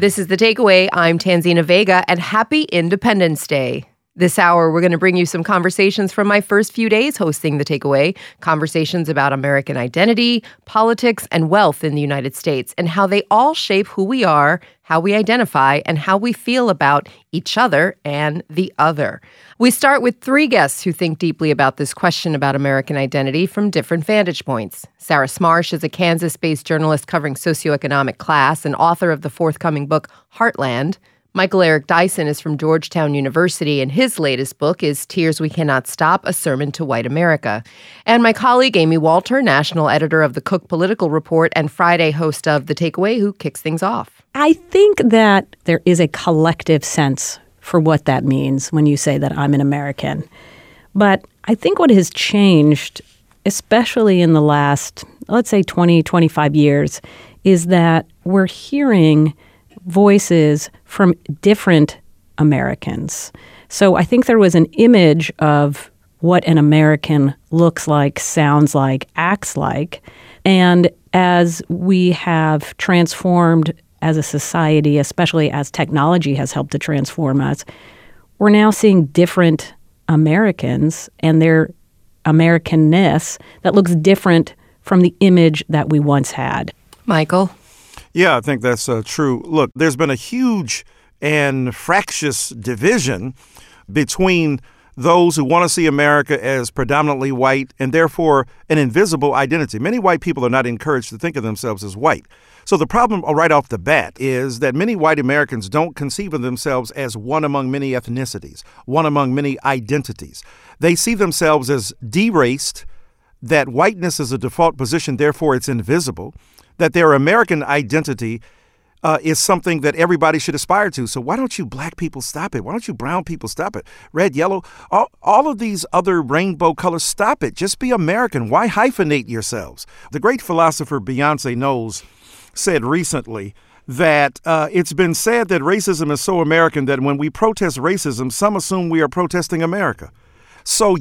This is The Takeaway. I'm Tanzina Vega, and happy Independence Day. This hour, we're going to bring you some conversations from my first few days hosting The Takeaway, conversations about American identity, politics, and wealth in the United States, and how they all shape who we are, how we identify, and how we feel about each other and the other. We start with three guests who think deeply about this question about American identity from different vantage points. Sarah Smarsh is a Kansas-based journalist covering socioeconomic class and author of the forthcoming book, Heartland. Michael Eric Dyson is from Georgetown University, and his latest book is Tears We Cannot Stop, A Sermon to White America. And my colleague, Amy Walter, national editor of the Cook Political Report and Friday host of The Takeaway, who kicks things off. I think that there is a collective sense for what that means when you say that I'm an American. But I think what has changed, especially in the last, let's say 20, 25 years, is that we're hearing voices from different Americans. So I think there was an image of what an American looks like, sounds like, acts like. And as we have transformed as a society, especially as technology has helped to transform us, we're now seeing different Americans and their Americanness that looks different from the image that we once had. Michael? Yeah, I think that's true. Look, there's been a huge and fractious division between those who want to see America as predominantly white and therefore an invisible identity. Many white people are not encouraged to think of themselves as white. So the problem right off the bat is that many white Americans don't conceive of themselves as one among many ethnicities, one among many identities. They see themselves as deraced, that whiteness is a default position, therefore it's invisible, that their American identity is something that everybody should aspire to. So why don't you black people stop it? Why don't you brown people stop it? Red, yellow, all of these other rainbow colors, stop it. Just be American. Why hyphenate yourselves? The great philosopher Beyonce Knowles said recently that it's been said that racism is so American that when we protest racism, some assume we are protesting America. So,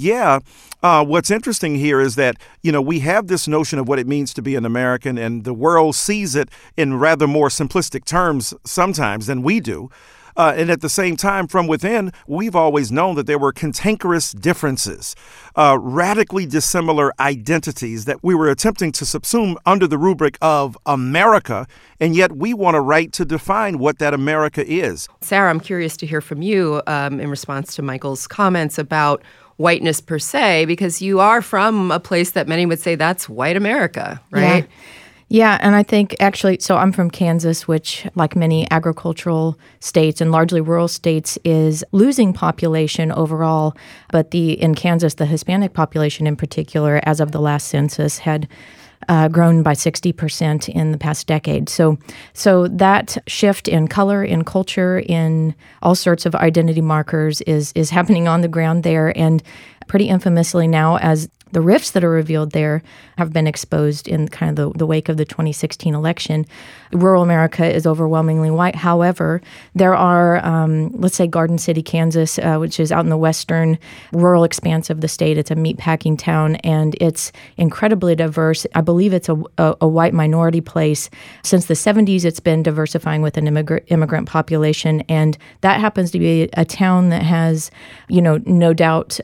what's interesting here is that, we have this notion of what it means to be an American, and the world sees it in rather more simplistic terms sometimes than we do. And at the same time, from within, we've always known that there were cantankerous differences, radically dissimilar identities that we were attempting to subsume under the rubric of America, and yet we want a right to define what that America is. Sarah, I'm curious to hear from you in response to Michael's comments about whiteness per se, because you are from a place that many would say that's white America, right? Yeah, and I think actually, so I'm from Kansas, which, like many agricultural states and largely rural states, is losing population overall. But in Kansas, the Hispanic population in particular, as of the last census, had grown by 60% in the past decade. So that shift in color, in culture, in all sorts of identity markers is happening on the ground there. And pretty infamously now, as the rifts that are revealed there have been exposed in kind of the wake of the 2016 election. Rural America is overwhelmingly white. However, there are, let's say, Garden City, Kansas, which is out in the western rural expanse of the state. It's a meatpacking town, and it's incredibly diverse. I believe it's a white minority place. Since the 70s, it's been diversifying with an immigrant population, and that happens to be a town that has, no doubt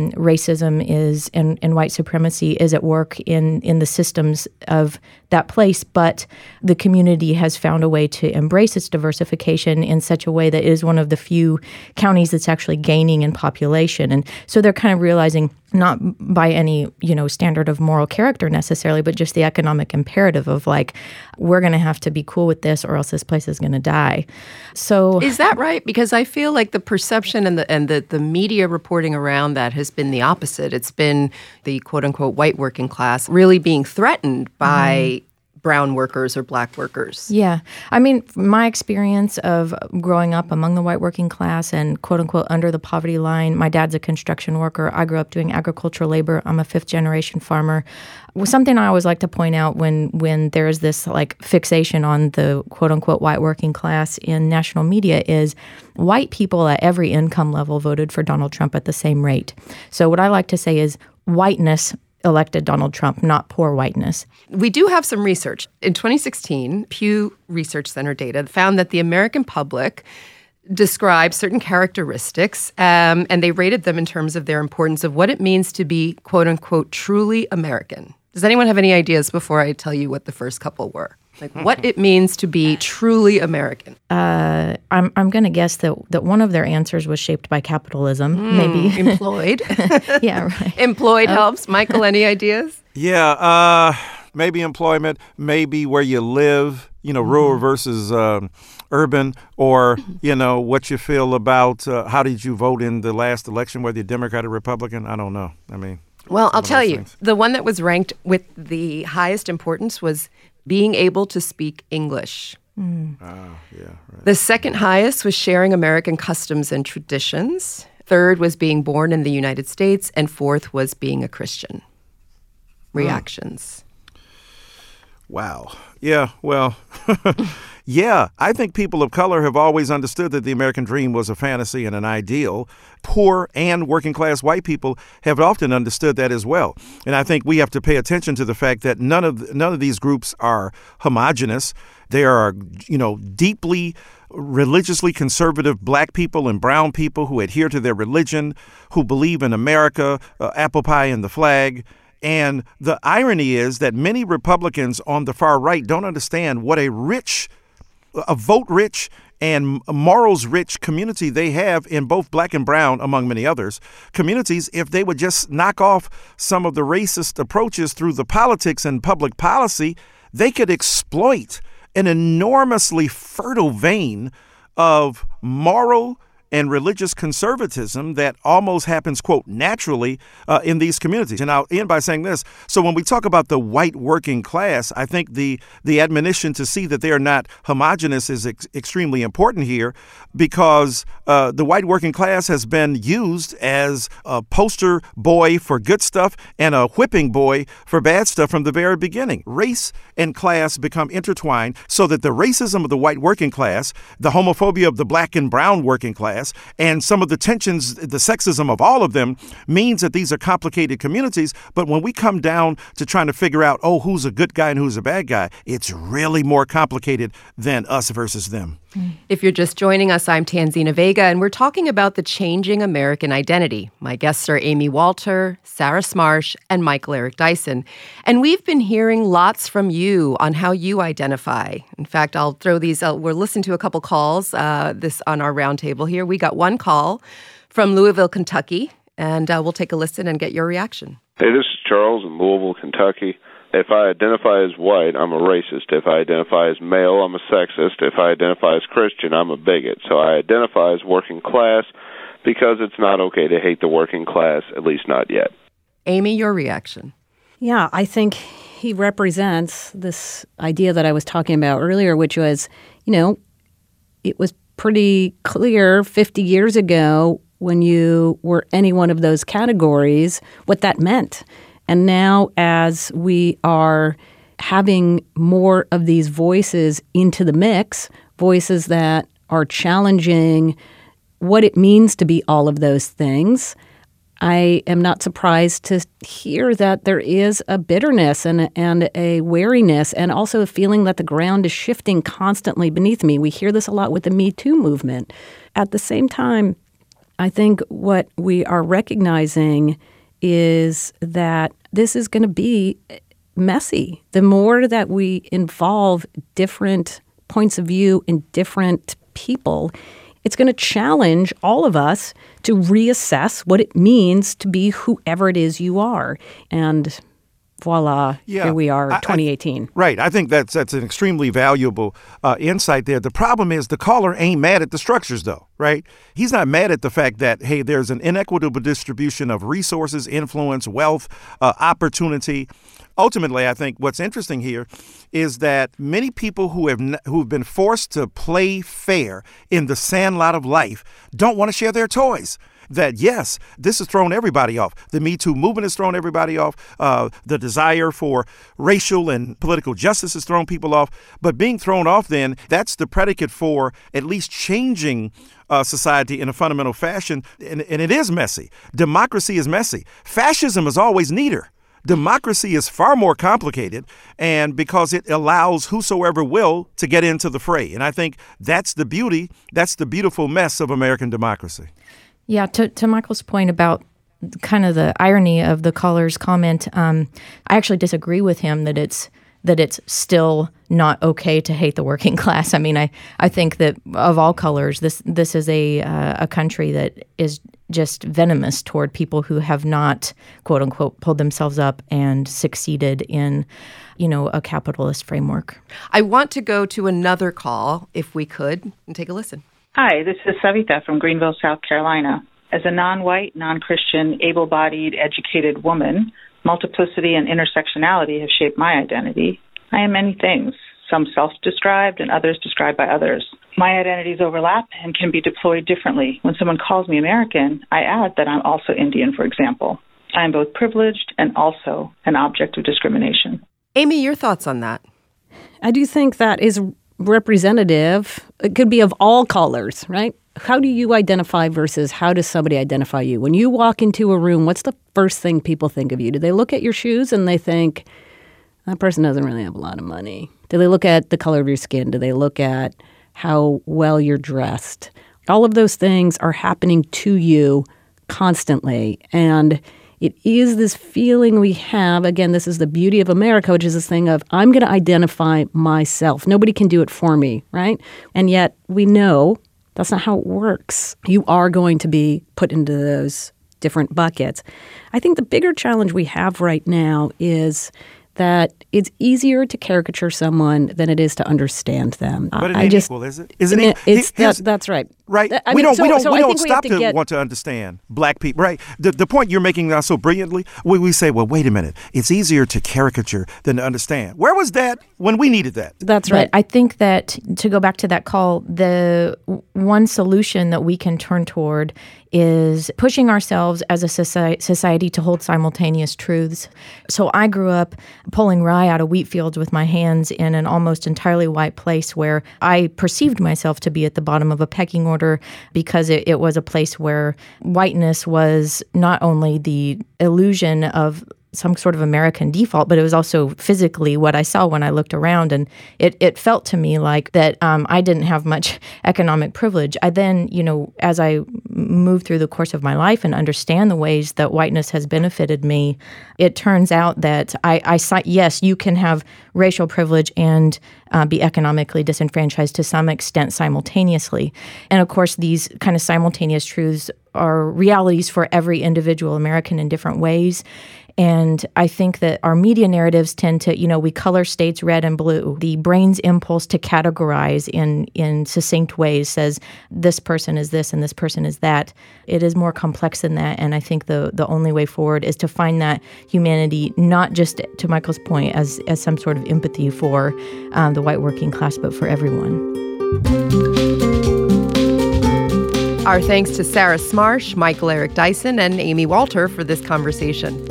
racism is and white supremacy is at work in the systems of that place, but the community has found a way to embrace its diversification in such a way that it is one of the few counties that's actually gaining in population. And so they're kind of realizing, not by any, standard of moral character necessarily, but just the economic imperative of we're going to have to be cool with this or else this place is going to die. So is that right? Because I feel like the perception and the media reporting around that has been the opposite. It's been the quote unquote white working class really being threatened by brown workers or black workers. Yeah. I mean, my experience of growing up among the white working class and quote unquote under the poverty line, my dad's a construction worker. I grew up doing agricultural labor. I'm a fifth generation farmer. Something I always like to point out when there is this fixation on the quote unquote white working class in national media is white people at every income level voted for Donald Trump at the same rate. So what I like to say is whiteness elected Donald Trump, not poor whiteness. We do have some research. In 2016, Pew Research Center data found that the American public described certain characteristics, and they rated them in terms of their importance of what it means to be, quote unquote, truly American. Does anyone have any ideas before I tell you what the first couple were? Like what it means to be truly American? I'm going to guess that one of their answers was shaped by capitalism, maybe. Employed. Yeah, right. Employed helps. Michael, any ideas? Yeah, maybe employment, maybe where you live, rural versus urban, or, what you feel about how did you vote in the last election, whether you're Democrat or Republican? I don't know. Well, I'll tell you, the one that was ranked with the highest importance was being able to speak English. Right. The second highest was sharing American customs and traditions. Third was being born in the United States. And fourth was being a Christian. Reactions. Wow. Yeah, well, yeah, I think people of color have always understood that the American dream was a fantasy and an ideal. Poor and working class white people have often understood that as well. And I think we have to pay attention to the fact that none of these groups are homogenous. There are, deeply religiously conservative black people and brown people who adhere to their religion, who believe in America, apple pie and the flag. And the irony is that many Republicans on the far right don't understand what a vote-rich and morals-rich community they have in both black and brown, among many others, communities, if they would just knock off some of the racist approaches through the politics and public policy, they could exploit an enormously fertile vein of moral and religious conservatism that almost happens, quote, naturally in these communities. And I'll end by saying this. So when we talk about the white working class, I think the admonition to see that they are not homogenous is extremely important here, because the white working class has been used as a poster boy for good stuff and a whipping boy for bad stuff from the very beginning. Race and class become intertwined so that the racism of the white working class, the homophobia of the black and brown working class, and some of the tensions, the sexism of all of them means that these are complicated communities. But when we come down to trying to figure out, who's a good guy and who's a bad guy, it's really more complicated than us versus them. If you're just joining us, I'm Tanzina Vega, and we're talking about the changing American identity. My guests are Amy Walter, Sarah Smarsh, and Michael Eric Dyson. And we've been hearing lots from you on how you identify. In fact, I'll throw these out. We'll listen to a couple calls this on our roundtable here. We got one call from Louisville, Kentucky, and we'll take a listen and get your reaction. Hey, this is Charles in Louisville, Kentucky. If I identify as white, I'm a racist. If I identify as male, I'm a sexist. If I identify as Christian, I'm a bigot. So I identify as working class because it's not okay to hate the working class, at least not yet. Amy, your reaction? Yeah, I think he represents this idea that I was talking about earlier, which was, it was pretty clear 50 years ago when you were any one of those categories what that meant. And now as we are having more of these voices into the mix, voices that are challenging what it means to be all of those things, I am not surprised to hear that there is a bitterness and a wariness, and also a feeling that the ground is shifting constantly beneath me. We hear this a lot with the Me Too movement. At the same time, I think what we are recognizing is that this is going to be messy. The more that we involve different points of view in different people, it's going to challenge all of us to reassess what it means to be whoever it is you are. And voila, here we are, 2018. Right. I think that's an extremely valuable insight there. The problem is the caller ain't mad at the structures, though, right? He's not mad at the fact that, hey, there's an inequitable distribution of resources, influence, wealth, opportunity. Ultimately, I think what's interesting here is that many people who've been forced to play fair in the sandlot of life don't want to share their toys. That, yes, this has thrown everybody off. The Me Too movement has thrown everybody off. The desire for racial and political justice has thrown people off. But being thrown off then, that's the predicate for at least changing society in a fundamental fashion. And it is messy. Democracy is messy. Fascism is always neater. Democracy is far more complicated, and because it allows whosoever will to get into the fray. And I think that's the beauty, that's the beautiful mess of American democracy. Yeah, to Michael's point about kind of the irony of the caller's comment, I actually disagree with him that it's still not okay to hate the working class. I mean, I think that of all colors, this is a country that is just venomous toward people who have not, quote unquote, pulled themselves up and succeeded in, a capitalist framework. I want to go to another call, if we could, and take a listen. Hi, this is Savita from Greenville, South Carolina. As a non-white, non-Christian, able-bodied, educated woman, multiplicity and intersectionality have shaped my identity. I am many things, some self-described and others described by others. My identities overlap and can be deployed differently. When someone calls me American, I add that I'm also Indian, for example. I am both privileged and also an object of discrimination. Amy, your thoughts on that? I do think that is representative. It could be of all colors, right? How do you identify versus how does somebody identify you? When you walk into a room, what's the first thing people think of you? Do they look at your shoes and they think, that person doesn't really have a lot of money? Do they look at the color of your skin? Do they look at how well you're dressed? All of those things are happening to you constantly. And it is this feeling we have, again, this is the beauty of America, which is this thing of, I'm going to identify myself. Nobody can do it for me, right? And yet we know that's not how it works. You are going to be put into those different buckets. I think the bigger challenge we have right now is that it's easier to caricature someone than it is to understand them. But it ain't equal, is it? Isn't it? That's right. Right. We don't stop to want to understand black people. Right. The point you're making now so brilliantly, we say, well, wait a minute. It's easier to caricature than to understand. Where was that when we needed that? That's right. But I think that, to go back to that call, the one solution that we can turn toward is pushing ourselves as a society to hold simultaneous truths. So I grew up pulling rye out of wheat fields with my hands in an almost entirely white place where I perceived myself to be at the bottom of a pecking order because it was a place where whiteness was not only the illusion of some sort of American default, but it was also physically what I saw when I looked around. And it felt to me like that I didn't have much economic privilege. I then, as I moved through the course of my life and understand the ways that whiteness has benefited me, it turns out that yes, you can have racial privilege and be economically disenfranchised to some extent simultaneously. And of course, these kind of simultaneous truths are realities for every individual American in different ways. And I think that our media narratives tend to, we color states red and blue. The brain's impulse to categorize in succinct ways says this person is this and this person is that. It is more complex than that. And I think the only way forward is to find that humanity, not just, to Michael's point, as some sort of empathy for the white working class, but for everyone. Our thanks to Sarah Smarsh, Michael Eric Dyson, and Amy Walter for this conversation.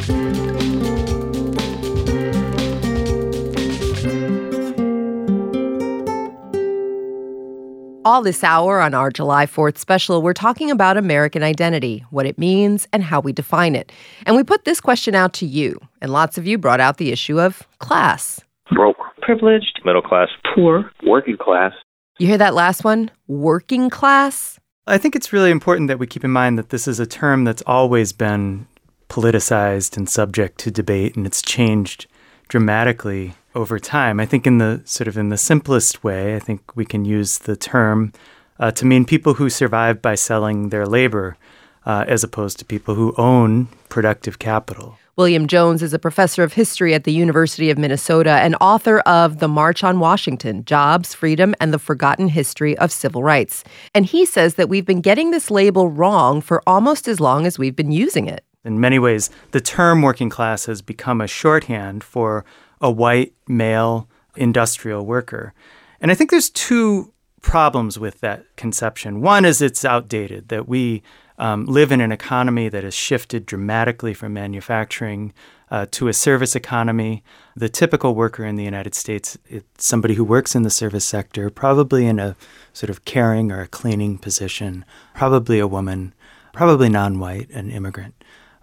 All this hour on our July 4th special, we're talking about American identity, what it means, and how we define it. And we put this question out to you, and lots of you brought out the issue of class. Broke. Privileged. Middle class. Poor. Working class. You hear that last one? Working class? I think it's really important that we keep in mind that this is a term that's always been politicized and subject to debate, and it's changed dramatically over time. I think in the simplest way, I think we can use the term to mean people who survive by selling their labor as opposed to people who own productive capital. William Jones is a professor of history at the University of Minnesota and author of The March on Washington, Jobs, Freedom, and the Forgotten History of Civil Rights. And he says that we've been getting this label wrong for almost as long as we've been using it. In many ways, the term working class has become a shorthand for a white, male, industrial worker. And I think there's two problems with that conception. One is it's outdated, that we live in an economy that has shifted dramatically from manufacturing to a service economy. The typical worker in the United States is somebody who works in the service sector, probably in a sort of caring or a cleaning position, probably a woman, probably non-white, an immigrant.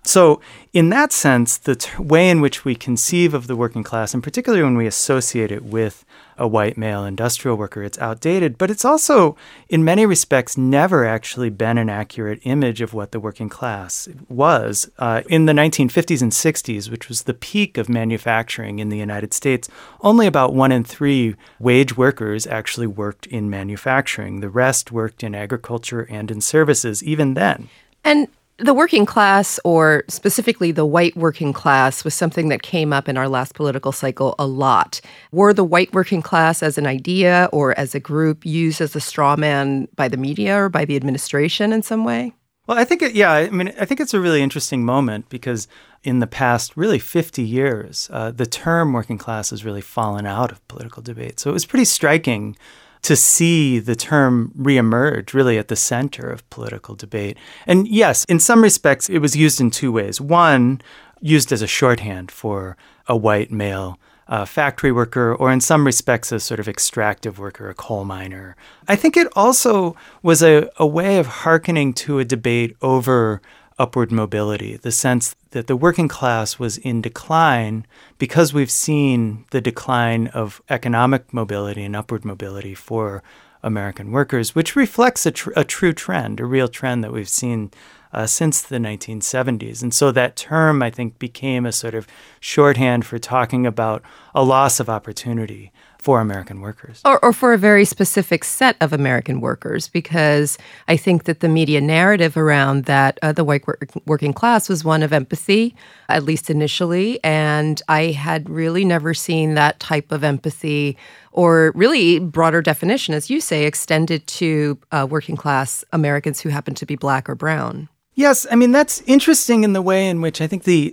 So in that sense, the way in which we conceive of the working class, and particularly when we associate it with a white male industrial worker, it's outdated, but it's also, in many respects, never actually been an accurate image of what the working class was. In the 1950s and 60s, which was the peak of manufacturing in the United States, only about 1 in 3 wage workers actually worked in manufacturing. The rest worked in agriculture and in services, even then. And the working class, or specifically the white working class, was something that came up in our last political cycle a lot. Were the white working class as an idea or as a group used as a straw man by the media or by the administration in some way? Well, I think it's a really interesting moment because in the past, really 50 years, the term working class has really fallen out of political debate. So it was pretty striking to see the term reemerge really at the center of political debate. And yes, in some respects, it was used in 2 ways. One, used as a shorthand for a white male factory worker, or in some respects, a sort of extractive worker, a coal miner. I think it also was a way of hearkening to a debate over upward mobility, the sense that the working class was in decline because we've seen the decline of economic mobility and upward mobility for American workers, which reflects a true trend, a real trend that we've seen since the 1970s. And so that term, I think, became a sort of shorthand for talking about a loss of opportunity for American workers. Or for a very specific set of American workers, because I think that the media narrative around that, the white working class, was one of empathy, at least initially. And I had really never seen that type of empathy, or really broader definition, as you say, extended to working class Americans who happen to be Black or brown. Yes, I mean, that's interesting in the way in which I think the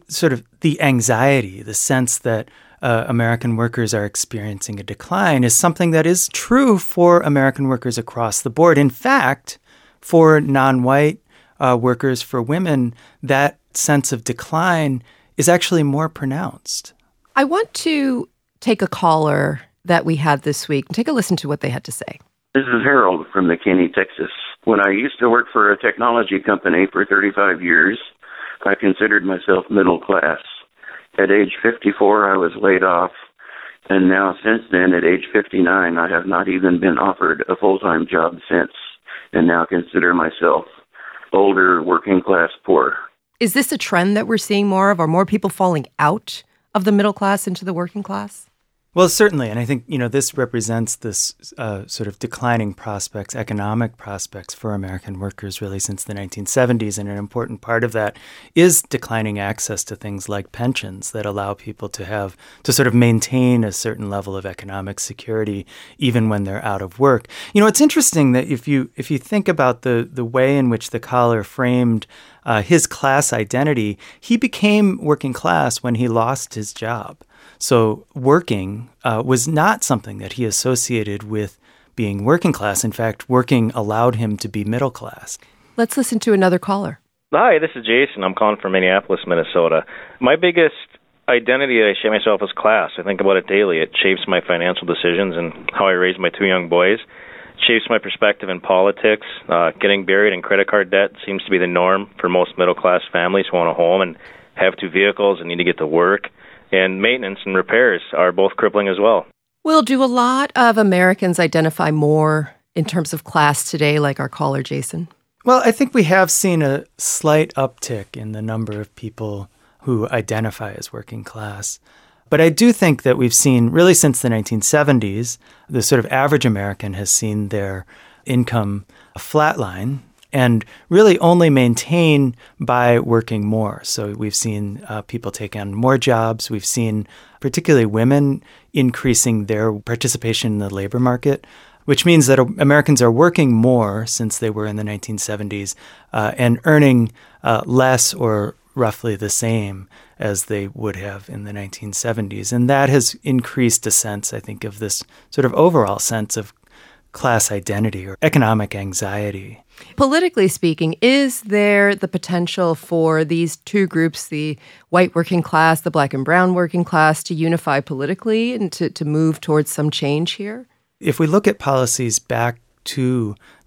anxiety, the sense that American workers are experiencing a decline is something that is true for American workers across the board. In fact, for non-white workers, for women, that sense of decline is actually more pronounced. I want to take a caller that we had this week and take a listen to what they had to say. This is Harold from McKinney, Texas. When I used to work for a technology company for 35 years, I considered myself middle class. At age 54, I was laid off, and now since then, at age 59, I have not even been offered a full-time job since, and now consider myself older, working class, poor. Is this a trend that we're seeing more of? Are more people falling out of the middle class into the working class? Well, certainly. And I think, this represents this sort of declining prospects, economic prospects for American workers really since the 1970s. And an important part of that is declining access to things like pensions that allow people to sort of maintain a certain level of economic security even when they're out of work. It's interesting that if you think about the way in which the caller framed his class identity, he became working class when he lost his job. So working was not something that he associated with being working class. In fact, working allowed him to be middle class. Let's listen to another caller. Hi, this is Jason. I'm calling from Minneapolis, Minnesota. My biggest identity that I shape myself is class. I think about it daily. It shapes my financial decisions and how I raise my 2 young boys. It shapes my perspective in politics. Getting buried in credit card debt seems to be the norm for most middle-class families who own a home and have 2 vehicles and need to get to work. And maintenance and repairs are both crippling as well. Will, do a lot of Americans identify more in terms of class today, like our caller, Jason? Well, I think we have seen a slight uptick in the number of people who identify as working class. But I do think that we've seen, really since the 1970s, the sort of average American has seen their income flatline and really only maintain by working more. So we've seen people take on more jobs. We've seen particularly women increasing their participation in the labor market, which means that Americans are working more since they were in the 1970s and earning less or roughly the same as they would have in the 1970s. And that has increased a sense, I think, of this sort of overall sense of class identity or economic anxiety. Politically speaking, is there the potential for these 2 groups, the white working class, the Black and brown working class, to unify politically and to move towards some change here? If we look at policies back to the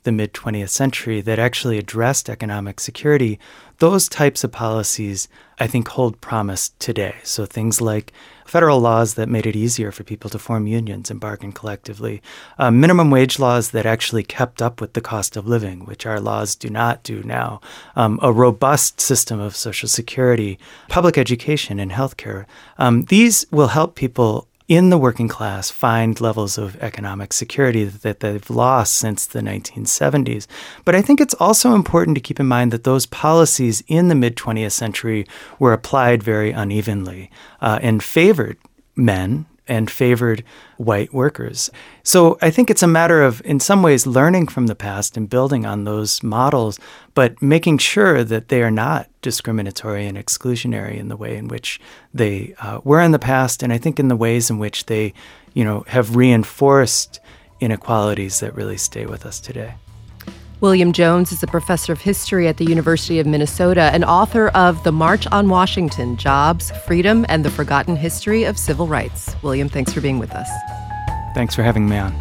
the mid-20th century that actually addressed economic security, those types of policies, I think, hold promise today. So things like federal laws that made it easier for people to form unions and bargain collectively, minimum wage laws that actually kept up with the cost of living, which our laws do not do now, a robust system of Social Security, public education, and healthcare. These will help people in the working class find levels of economic security that they've lost since the 1970s. But I think it's also important to keep in mind that those policies in the mid-20th century were applied very unevenly and favored men and favored white workers. So I think it's a matter of, in some ways, learning from the past and building on those models, but making sure that they are not discriminatory and exclusionary in the way in which they were in the past, and I think in the ways in which they, have reinforced inequalities that really stay with us today. William Jones is a professor of history at the University of Minnesota and author of The March on Washington, Jobs, Freedom, and the Forgotten History of Civil Rights. William, thanks for being with us. Thanks for having me on.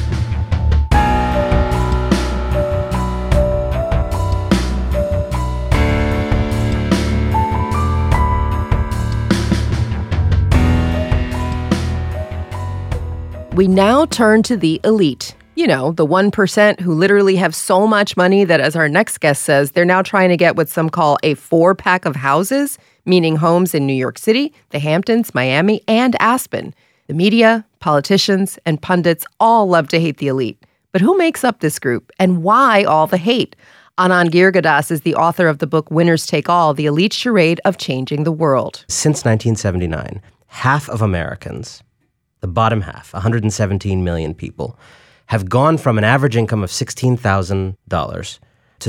We now turn to the elite. The 1% who literally have so much money that, as our next guest says, they're now trying to get what some call a 4-pack of houses, meaning homes in New York City, the Hamptons, Miami, and Aspen. The media, politicians, and pundits all love to hate the elite. But who makes up this group, and why all the hate? Anand Giridharadas is the author of the book Winners Take All, The Elite Charade of Changing the World. Since 1979, half of Americans, the bottom half, 117 million people, have gone from an average income of $16,000 to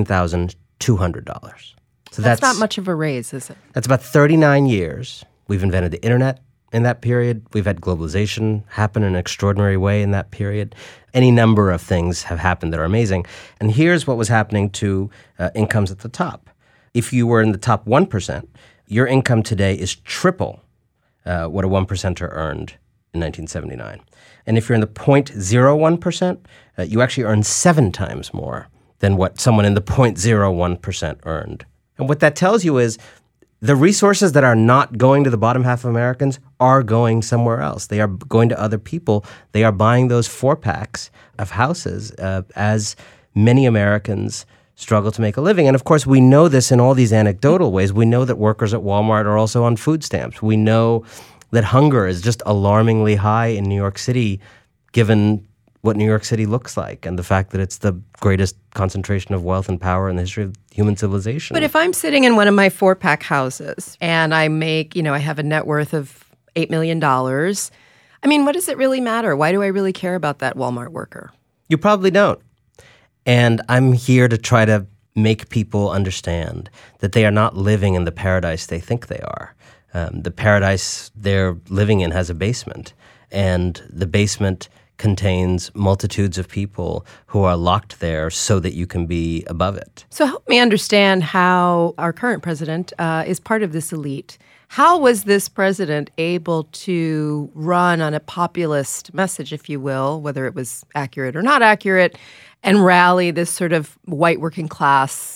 $16,200. So that's not much of a raise, is it? That's about 39 years. We've invented the internet in that period. We've had globalization happen in an extraordinary way in that period. Any number of things have happened that are amazing. And here's what was happening to incomes at the top. If you were in the top 1%, your income today is triple what a 1%er earned in 1979. And if you're in the 0.01%, you actually earn 7 times more than what someone in the 0.01% earned. And what that tells you is the resources that are not going to the bottom half of Americans are going somewhere else. They are going to other people. They are buying those 4-packs of houses as many Americans struggle to make a living. And of course, we know this in all these anecdotal ways. We know that workers at Walmart are also on food stamps. We know that hunger is just alarmingly high in New York City, given what New York City looks like and the fact that it's the greatest concentration of wealth and power in the history of human civilization. But if I'm sitting in one of my 4-pack houses and I make, I have a net worth of $8 million, I mean, what does it really matter? Why do I really care about that Walmart worker? You probably don't. And I'm here to try to make people understand that they are not living in the paradise they think they are. The paradise they're living in has a basement, and the basement contains multitudes of people who are locked there so that you can be above it. So help me understand how our current president is part of this elite. How was this president able to run on a populist message, if you will, whether it was accurate or not accurate, and rally this sort of white working class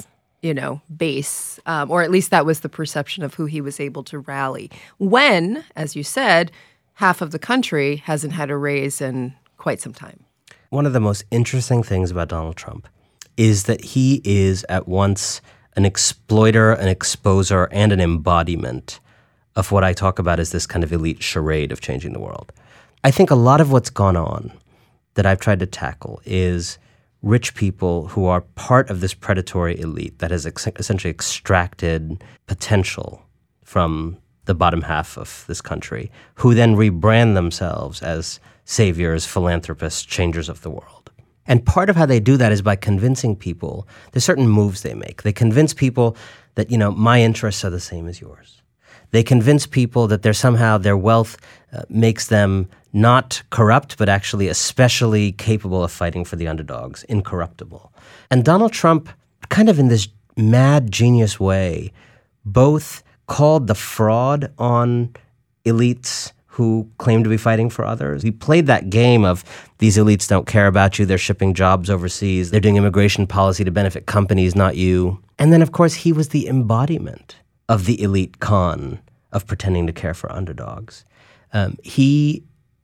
base, or at least that was the perception of who he was able to rally when, as you said, half of the country hasn't had a raise in quite some time. One of the most interesting things about Donald Trump is that he is at once an exploiter, an exposer, and an embodiment of what I talk about as this kind of elite charade of changing the world. I think a lot of what's gone on that I've tried to tackle is rich people who are part of this predatory elite that has essentially extracted potential from the bottom half of this country, who then rebrand themselves as saviors, philanthropists, changers of the world. And part of how they do that is by convincing people, there's certain moves they make. They convince people that, my interests are the same as yours. They convince people that their wealth makes them not corrupt, but actually especially capable of fighting for the underdogs, incorruptible. And Donald Trump, kind of in this mad genius way, both called the fraud on elites who claim to be fighting for others. He played that game of these elites don't care about you, they're shipping jobs overseas, they're doing immigration policy to benefit companies, not you. And then, of course, he was the embodiment of the elite con of pretending to care for underdogs. He,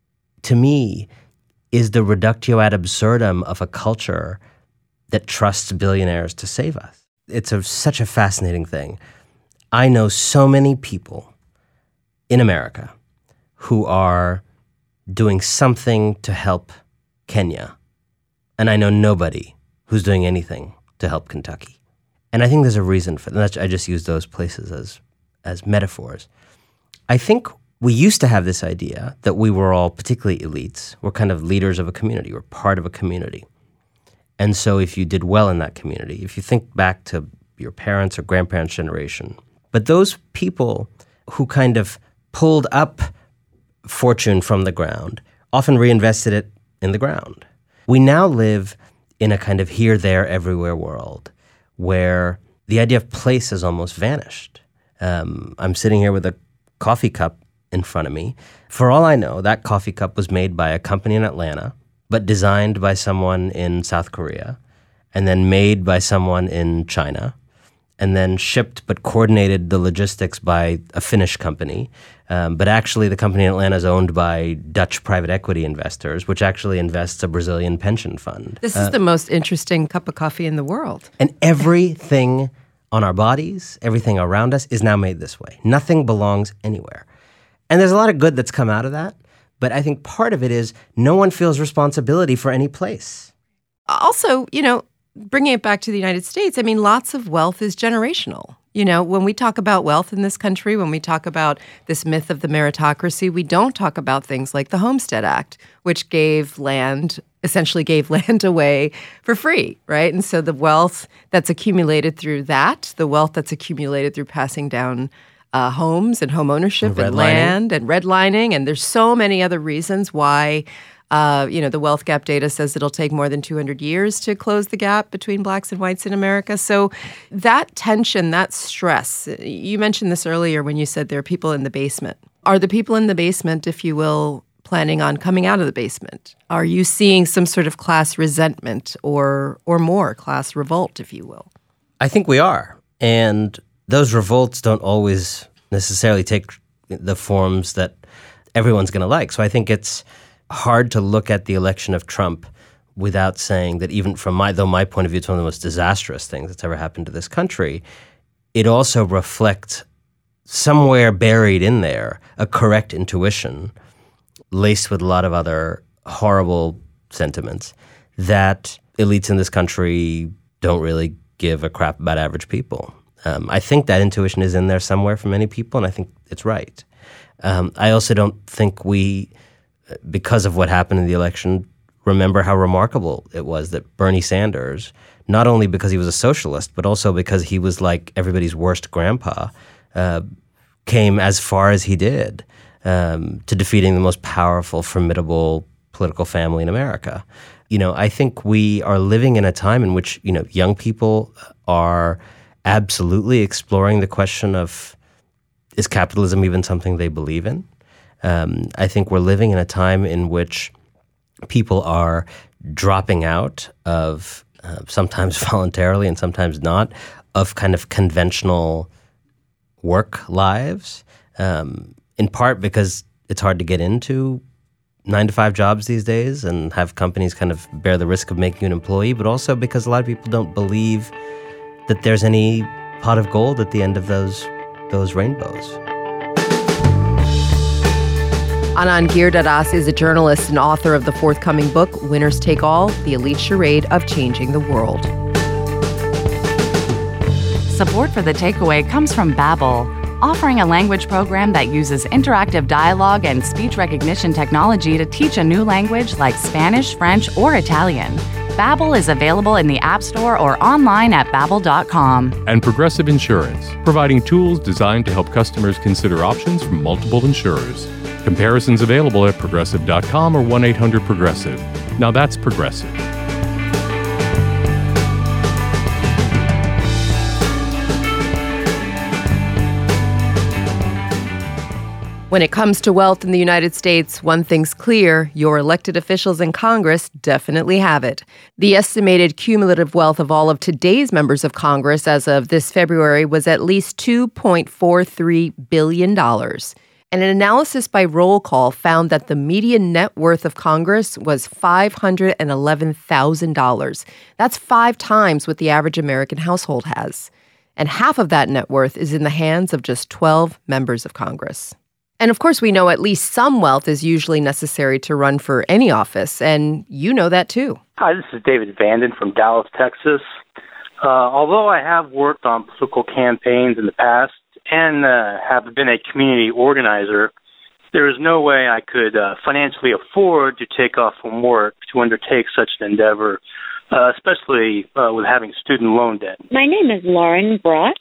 to me, is the reductio ad absurdum of a culture that trusts billionaires to save us. It's such a fascinating thing. I know so many people in America who are doing something to help Kenya, and I know nobody who's doing anything to help Kentucky. And I think there's a reason for that. I just use those places as metaphors. I think we used to have this idea that we were all, particularly elites, were kind of leaders of a community, we're part of a community. And so if you did well in that community, if you think back to your parents' or grandparents' generation, but those people who kind of pulled up fortune from the ground often reinvested it in the ground. We now live in a kind of here, there, everywhere world where the idea of place has almost vanished. I'm sitting here with a coffee cup in front of me. For all I know, that coffee cup was made by a company in Atlanta, but designed by someone in South Korea, and then made by someone in China, and then shipped but coordinated the logistics by a Finnish company. But actually the company in Atlanta is owned by Dutch private equity investors, which actually invests a Brazilian pension fund. This is the most interesting cup of coffee in the world. And everything on our bodies, everything around us is now made this way. Nothing belongs anywhere. And there's a lot of good that's come out of that. But I think part of it is no one feels responsibility for any place. Also, bringing it back to the United States, I mean, lots of wealth is generational. When we talk about wealth in this country, when we talk about this myth of the meritocracy, we don't talk about things like the Homestead Act, which essentially gave land away for free, right? And so the wealth that's accumulated through that, the wealth that's accumulated through passing down homes and home ownership and land and redlining, and there's so many other reasons why the wealth gap data says it'll take more than 200 years to close the gap between blacks and whites in America. So that tension, that stress, you mentioned this earlier when you said there are people in the basement. Are the people in the basement, if you will, planning on coming out of the basement? Are you seeing some sort of class resentment or more class revolt, if you will? I think we are. And those revolts don't always necessarily take the forms that everyone's going to like. So I think it's hard to look at the election of Trump without saying that even from my point of view, it's one of the most disastrous things that's ever happened to this country, it also reflects somewhere buried in there a correct intuition laced with a lot of other horrible sentiments that elites in this country don't really give a crap about average people. I think that intuition is in there somewhere for many people, and I think it's right. I also don't think we, because of what happened in the election, remember how remarkable it was that Bernie Sanders, not only because he was a socialist, but also because he was like everybody's worst grandpa, came as far as he did to defeating the most powerful, formidable political family in America. I think we are living in a time in which, young people are absolutely exploring the question of, is capitalism even something they believe in? I think we're living in a time in which people are dropping out of, sometimes voluntarily and sometimes not, of kind of conventional work lives, in part because it's hard to get into 9-to-5 jobs these days and have companies kind of bear the risk of making you an employee, but also because a lot of people don't believe that there's any pot of gold at the end of those rainbows. Anand Giridharadas is a journalist and author of the forthcoming book, Winners Take All, The Elite Charade of Changing the World. Support for The Takeaway comes from Babbel, offering a language program that uses interactive dialogue and speech recognition technology to teach a new language like Spanish, French, or Italian. Babbel is available in the App Store or online at Babbel.com. And Progressive Insurance, providing tools designed to help customers consider options from multiple insurers. Comparisons available at Progressive.com or 1-800-PROGRESSIVE. Now that's Progressive. When it comes to wealth in the United States, one thing's clear: your elected officials in Congress definitely have it. The estimated cumulative wealth of all of today's members of Congress as of this February was at least $2.43 billion. And an analysis by Roll Call found that the median net worth of Congress was $511,000. That's 5 times what the average American household has. And half of that net worth is in the hands of just 12 members of Congress. And of course, we know at least some wealth is usually necessary to run for any office, and you know that too. Hi, this is David Vanden from Dallas, Texas. Although I have worked on political campaigns in the past and have been a community organizer, there is no way I could financially afford to take off from work to undertake such an endeavor, especially with having student loan debt. My name is Lauren Brock.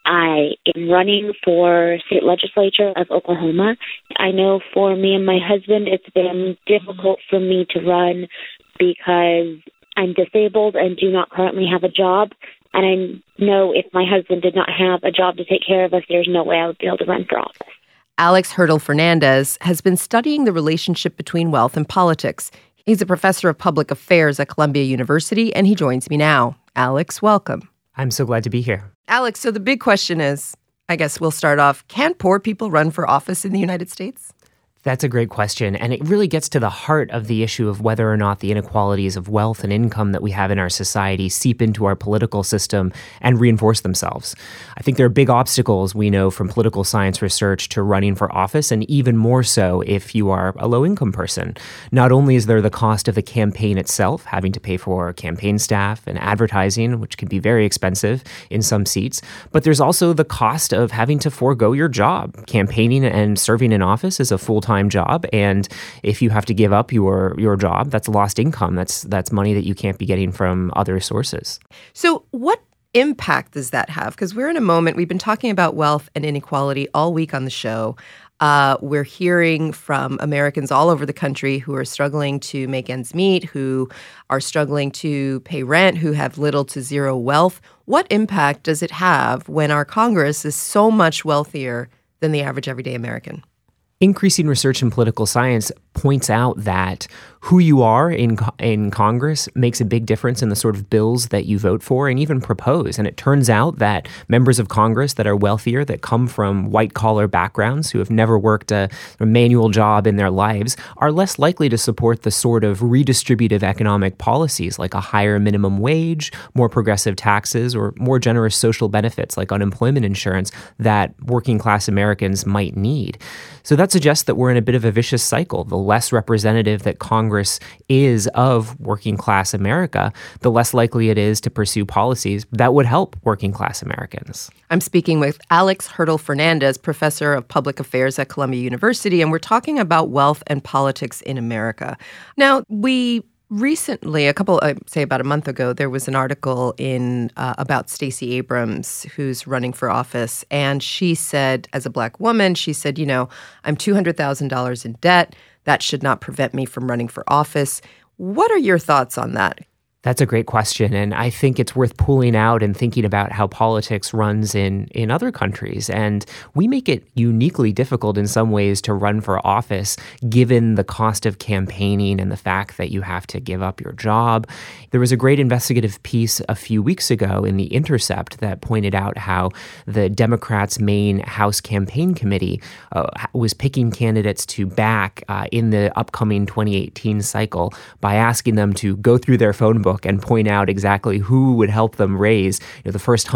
I am running for state legislature of Oklahoma. I know for me and my husband, it's been difficult for me to run because I'm disabled and do not currently have a job. And I know if my husband did not have a job to take care of us, there's no way I would be able to run for office. Alex Hurdle Fernandez has been studying the relationship between wealth and politics. He's a professor of public affairs at Columbia University, and he joins me now. Alex, welcome. I'm so glad to be here. Alex, so the big question is, I guess we'll start off, can poor people run for office in the United States? That's a great question, and it really gets to the heart of the issue of whether or not the inequalities of wealth and income that we have in our society seep into our political system and reinforce themselves. I think there are big obstacles, we know from political science research, to running for office, and even more so if you are a low-income person. Not only is there the cost of the campaign itself, having to pay for campaign staff and advertising, which can be very expensive in some seats, but there's also the cost of having to forego your job. Campaigning and serving in office is a full-time job, and if you have to give up your job, that's lost income. That's money that you can't be getting from other sources. So what impact does that have? Because we're in a moment, we've been talking about wealth and inequality all week on the show. We're hearing from Americans all over the country who are struggling to make ends meet, who are struggling to pay rent, who have little to zero wealth. What impact does it have when our Congress is so much wealthier than the average everyday American? Increasing research in political science points out that who you are in Congress makes a big difference in the sort of bills that you vote for and even propose. And it turns out that members of Congress that are wealthier, that come from white-collar backgrounds, who have never worked a manual job in their lives, are less likely to support the sort of redistributive economic policies like a higher minimum wage, more progressive taxes, or more generous social benefits like unemployment insurance that working-class Americans might need. So that suggests that we're in a bit of a vicious cycle. The less representative that Congress is of working-class America, the less likely it is to pursue policies that would help working-class Americans. I'm speaking with Alex Hurdle Fernandez, professor of public affairs at Columbia University, and we're talking about wealth and politics in America. Now, we recently, about a month ago, there was an article in about Stacey Abrams, who's running for office. And she said, as a Black woman, she said, I'm $200,000 in debt. That should not prevent me from running for office. What are your thoughts on that? That's a great question, and I think it's worth pulling out and thinking about how politics runs in other countries. And we make it uniquely difficult in some ways to run for office, given the cost of campaigning and the fact that you have to give up your job. There was a great investigative piece a few weeks ago in The Intercept that pointed out how the Democrats' main House campaign committee was picking candidates to back in the upcoming 2018 cycle by asking them to go through their phone book and point out exactly who would help them raise the first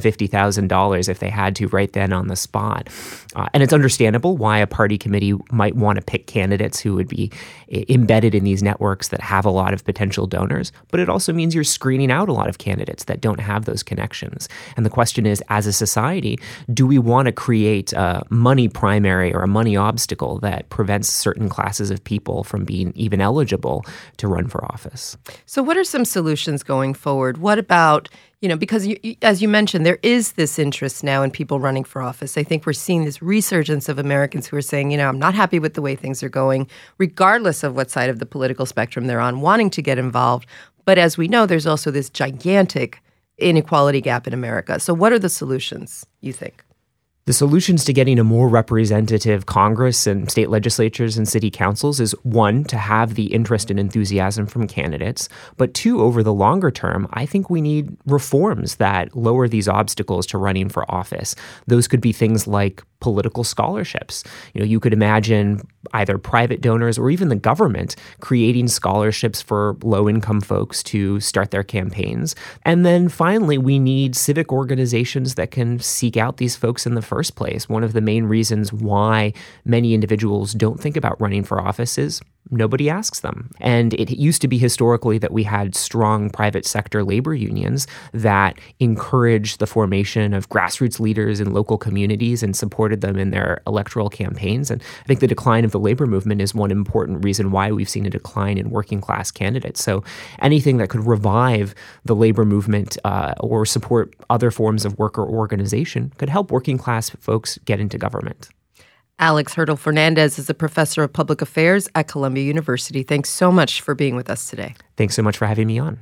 $150,000 if they had to right then on the spot. And it's understandable why a party committee might want to pick candidates who would be embedded in these networks that have a lot of potential donors. But it also means you're screening out a lot of candidates that don't have those connections. And the question is, as a society, do we want to create a money primary or a money obstacle that prevents certain classes of people from being even eligible to run for office? So what are some solutions going forward? What about, because as you mentioned, there is this interest now in people running for office. I think we're seeing this resurgence of Americans who are saying, I'm not happy with the way things are going, regardless of what side of the political spectrum they're on, wanting to get involved. But as we know, there's also this gigantic inequality gap in America. So what are the solutions, you think? The solutions to getting a more representative Congress and state legislatures and city councils is, one, to have the interest and enthusiasm from candidates, but two, over the longer term, I think we need reforms that lower these obstacles to running for office. Those could be things like political scholarships. You could imagine either private donors or even the government creating scholarships for low-income folks to start their campaigns. And then finally, we need civic organizations that can seek out these folks in the first place. One of the main reasons why many individuals don't think about running for office is nobody asks them. And it used to be historically that we had strong private sector labor unions that encouraged the formation of grassroots leaders in local communities and supported them in their electoral campaigns. And I think the decline of the labor movement is one important reason why we've seen a decline in working class candidates. So anything that could revive the labor movement or support other forms of worker organization could help working class folks get into government. Alex Hurdle Fernandez is a professor of public affairs at Columbia University. Thanks so much for being with us today. Thanks so much for having me on.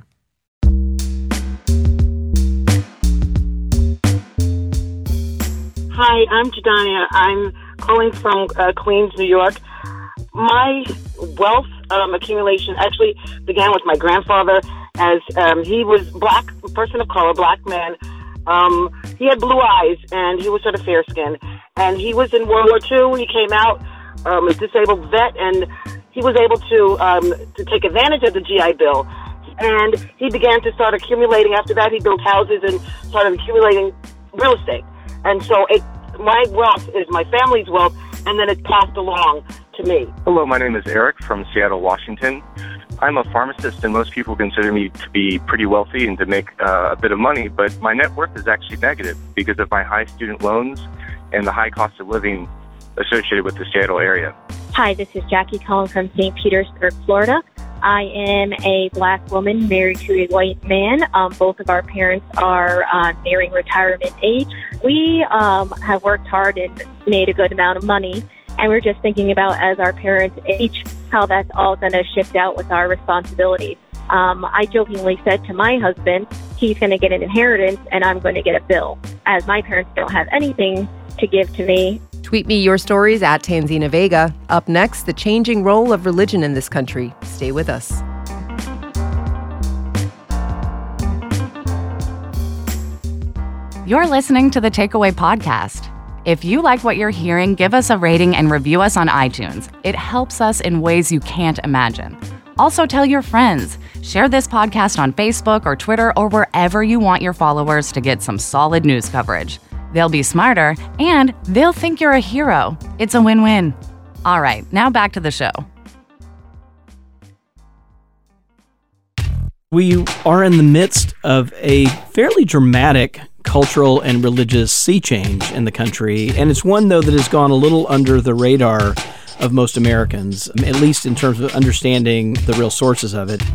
Hi, I'm Jadania. I'm calling from Queens, New York. My wealth accumulation actually began with my grandfather, as he was black, person of color, black man. He had blue eyes, and he was sort of fair-skinned. And he was in World War II. He came out a disabled vet, and he was able to take advantage of the GI Bill. And he began to start accumulating. After that, he built houses and started accumulating real estate. And so my wealth is my family's wealth, and then it passed along to me. Hello, my name is Eric from Seattle, Washington. I'm a pharmacist, and most people consider me to be pretty wealthy and to make a bit of money, but my net worth is actually negative because of my high student loans and the high cost of living associated with the Seattle area. Hi, this is Jackie calling from St. Petersburg, Florida. I am a black woman married to a white man. Both of our parents are nearing retirement age. We have worked hard and made a good amount of money, and we're just thinking about, as our parents age, how that's all going to shift out with our responsibilities. I jokingly said to my husband, he's going to get an inheritance and I'm going to get a bill, as my parents don't have anything to give to me. Tweet me your stories at Tanzina Vega. Up next, the changing role of religion in this country. Stay with us. You're listening to the Takeaway Podcast. If you like what you're hearing, give us a rating and review us on iTunes. It helps us in ways you can't imagine. Also, tell your friends. Share this podcast on Facebook or Twitter or wherever you want your followers to get some solid news coverage. They'll be smarter, and they'll think you're a hero. It's a win-win. All right, now back to the show. We are in the midst of a fairly dramatic cultural and religious sea change in the country, and it's one, though, that has gone a little under the radar of most Americans, at least in terms of understanding the real sources of it.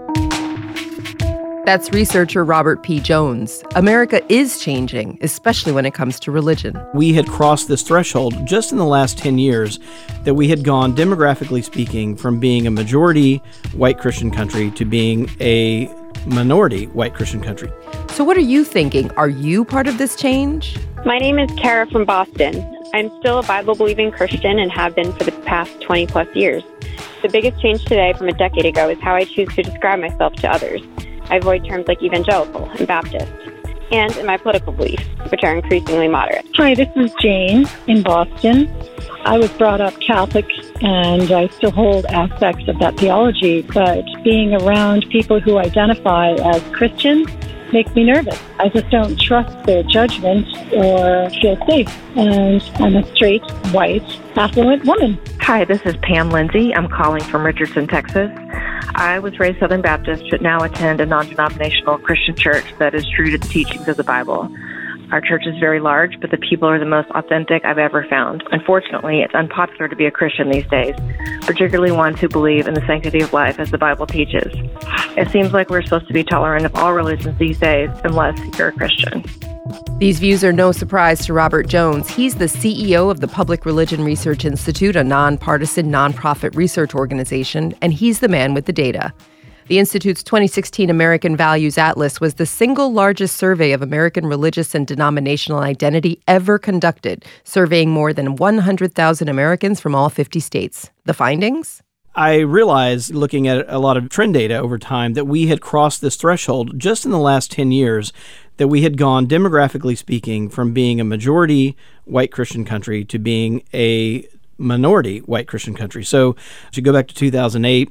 That's researcher Robert P. Jones. America is changing, especially when it comes to religion. We had crossed this threshold just in the last 10 years that we had gone, demographically speaking, from being a majority white Christian country to being a minority white Christian country. So what are you thinking? Are you part of this change? My name is Kara from Boston. I'm still a Bible-believing Christian and have been for the past 20-plus years. The biggest change today from a decade ago is how I choose to describe myself to others. I avoid terms like evangelical and Baptist, and in my political beliefs, which are increasingly moderate. Hi, this is Jane in Boston. I was brought up Catholic, and I still hold aspects of that theology, but being around people who identify as Christians makes me nervous. I just don't trust their judgment or feel safe. And I'm a straight, white, affluent woman. Hi, this is Pam Lindsay. I'm calling from Richardson, Texas. I was raised Southern Baptist, but now attend a non-denominational Christian church that is true to the teachings of the Bible. Our church is very large, but the people are the most authentic I've ever found. Unfortunately, it's unpopular to be a Christian these days, particularly ones who believe in the sanctity of life as the Bible teaches. It seems like we're supposed to be tolerant of all religions these days, unless you're a Christian. These views are no surprise to Robert Jones. He's the CEO of the Public Religion Research Institute, a nonpartisan, nonprofit research organization, and he's the man with the data. The Institute's 2016 American Values Atlas was the single largest survey of American religious and denominational identity ever conducted, surveying more than 100,000 Americans from all 50 states. The findings? I realized, looking at a lot of trend data over time, that we had crossed this threshold just in the last 10 years, that we had gone, demographically speaking, from being a majority white Christian country to being a minority white Christian country. So to go back to 2008,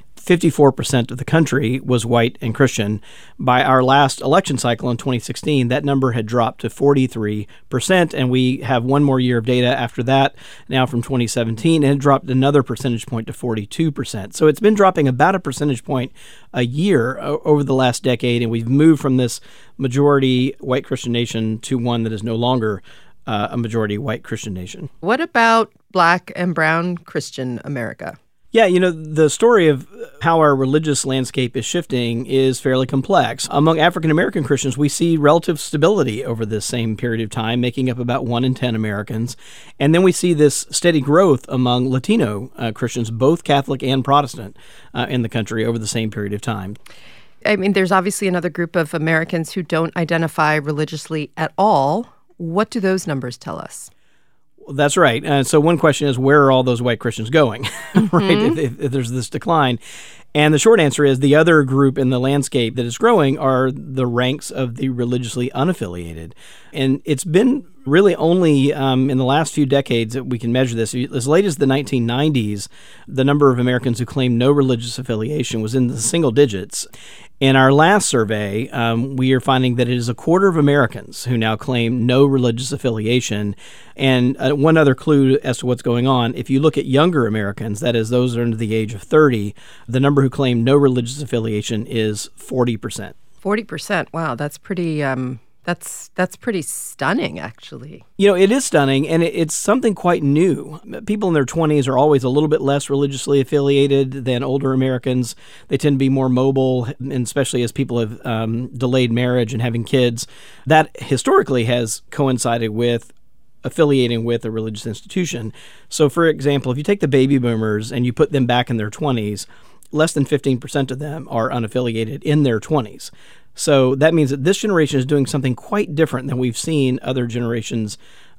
54% of the country was white and Christian. By our last election cycle in 2016, that number had dropped to 43%, and we have one more year of data after that, now from 2017, and it dropped another percentage point to 42%. So it's been dropping about a percentage point a year over the last decade, and we've moved from this majority white Christian nation to one that is no longer a majority white Christian nation. What about Black and brown Christian America? Yeah, the story of how our religious landscape is shifting is fairly complex. Among African American Christians, we see relative stability over this same period of time, making up about 1 in 10 Americans. And then we see this steady growth among Latino Christians, both Catholic and Protestant, in the country over the same period of time. I mean, there's obviously another group of Americans who don't identify religiously at all. What do those numbers tell us? That's right. So one question is, where are all those white Christians going, right, if there's this decline? And the short answer is the other group in the landscape that is growing are the ranks of the religiously unaffiliated. And it's been really only in the last few decades that we can measure this. As late as the 1990s, the number of Americans who claimed no religious affiliation was in the single digits. In our last survey, we are finding that it is a quarter of Americans who now claim no religious affiliation. And one other clue as to what's going on, if you look at younger Americans, that is those that are under the age of 30, the number who claim no religious affiliation is 40%. 40%. Wow, that's pretty that's pretty stunning, actually. It is stunning, and it's something quite new. People in their 20s are always a little bit less religiously affiliated than older Americans. They tend to be more mobile, and especially as people have delayed marriage and having kids. That historically has coincided with affiliating with a religious institution. So, for example, if you take the baby boomers and you put them back in their 20s, less than 15% of them are unaffiliated in their 20s. So that means that this generation is doing something quite different than we've seen other generations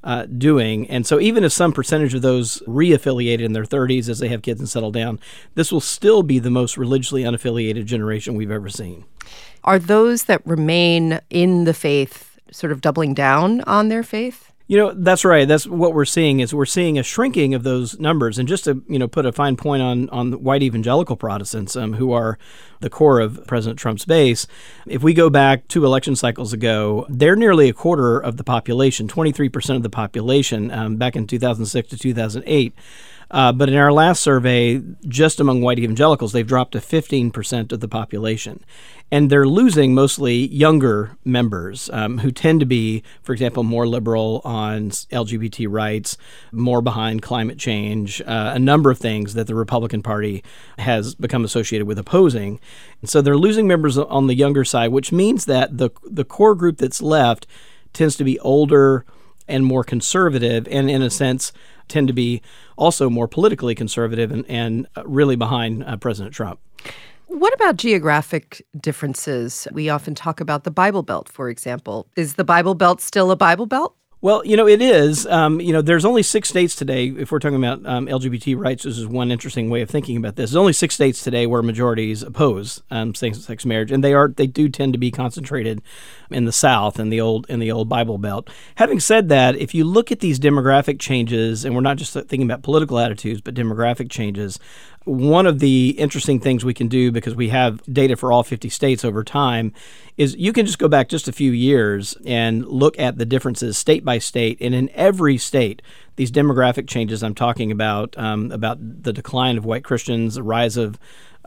doing. And so even if some percentage of those re-affiliated in their 30s as they have kids and settle down, this will still be the most religiously unaffiliated generation we've ever seen. Are those that remain in the faith sort of doubling down on their faith? That's right. That's what we're seeing is we're seeing a shrinking of those numbers. And just to, put a fine point on white evangelical Protestants who are the core of President Trump's base, if we go back 2 election cycles ago, they're nearly a quarter of the population, 23% of the population back in 2006 to 2008. But in our last survey, just among white evangelicals, they've dropped to 15% of the population. And they're losing mostly younger members who tend to be, for example, more liberal on LGBT rights, more behind climate change, a number of things that the Republican Party has become associated with opposing. And so they're losing members on the younger side, which means that the core group that's left tends to be older and more conservative, and in a sense tend to be also more politically conservative and really behind President Trump. What about geographic differences? We often talk about the Bible Belt, for example. Is the Bible Belt still a Bible Belt? Well, it is. There's only 6 states today, if we're talking about LGBT rights. This is one interesting way of thinking about this. There's only 6 states today where majorities oppose same-sex marriage, and they do tend to be concentrated in the South and the old Bible Belt. Having said that, if you look at these demographic changes, and we're not just thinking about political attitudes, but demographic changes, one of the interesting things we can do, because we have data for all 50 states over time, is you can just go back just a few years and look at the differences state by state. And in every state, these demographic changes I'm talking about the decline of white Christians, the rise of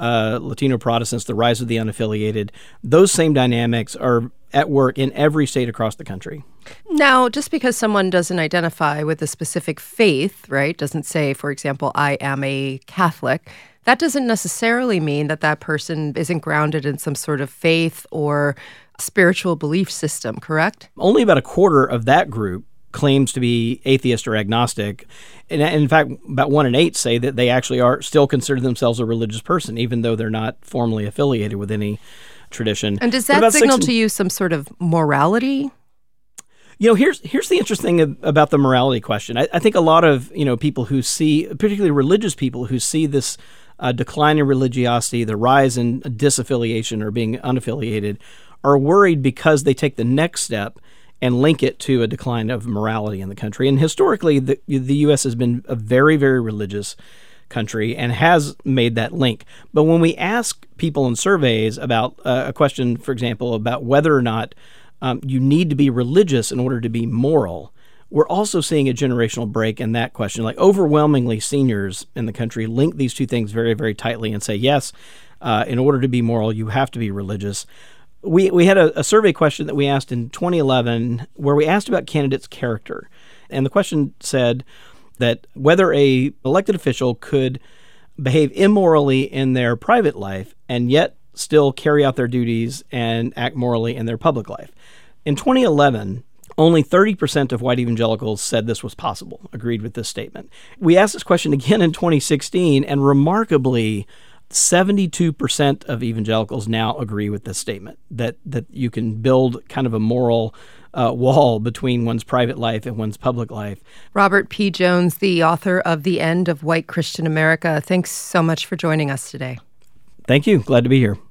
Latino Protestants, the rise of the unaffiliated, those same dynamics are at work in every state across the country. Now, just because someone doesn't identify with a specific faith, right, doesn't say, for example, I am a Catholic, that doesn't necessarily mean that that person isn't grounded in some sort of faith or spiritual belief system, correct? Only about a quarter of that group claims to be atheist or agnostic. And in fact, about 1 in 8 say that they actually still consider themselves a religious person, even though they're not formally affiliated with any tradition. And does that signal to you some sort of morality? Here's the interesting thing about the morality question. I think a lot of people who see, particularly religious people who see this decline in religiosity, the rise in disaffiliation or being unaffiliated, are worried because they take the next step and link it to a decline of morality in the country. And historically, the U.S. has been a very, very religious country and has made that link. But when we ask people in surveys about a question, for example, about whether or not you need to be religious in order to be moral, we're also seeing a generational break in that question. Like overwhelmingly, seniors in the country link these two things very, very tightly and say, yes, in order to be moral, you have to be religious. We had a survey question that we asked in 2011 where we asked about candidates' character. And the question said that whether a elected official could behave immorally in their private life and yet still carry out their duties and act morally in their public life. In 2011, only 30% of white evangelicals said this was possible, agreed with this statement. We asked this question again in 2016, and remarkably, 72% of evangelicals now agree with this statement, that you can build kind of a moral wall between one's private life and one's public life. Robert P. Jones, the author of The End of White Christian America, thanks so much for joining us today. Thank you. Glad to be here.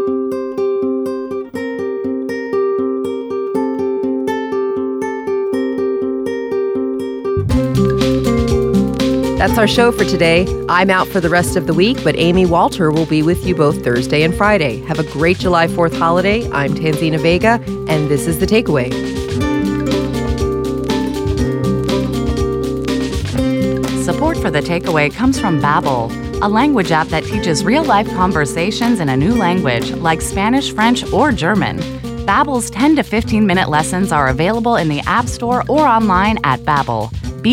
That's our show for today. I'm out for the rest of the week, but Amy Walter will be with you both Thursday and Friday. Have a great July 4th holiday. I'm Tanzina Vega, and this is The Takeaway. Support for The Takeaway comes from Babbel, a language app that teaches real-life conversations in a new language like Spanish, French, or German. Babbel's 10 to 15-minute lessons are available in the App Store or online at Babbel,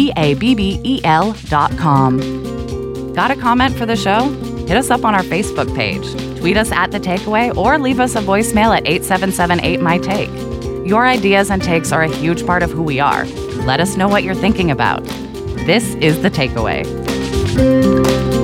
BABBEL.com. Got a comment for the show? Hit us up on our Facebook page, tweet us at The Takeaway, or leave us a voicemail at 877-8MY-TAKE. Your ideas and takes are a huge part of who we are. Let us know what you're thinking about. This is The Takeaway.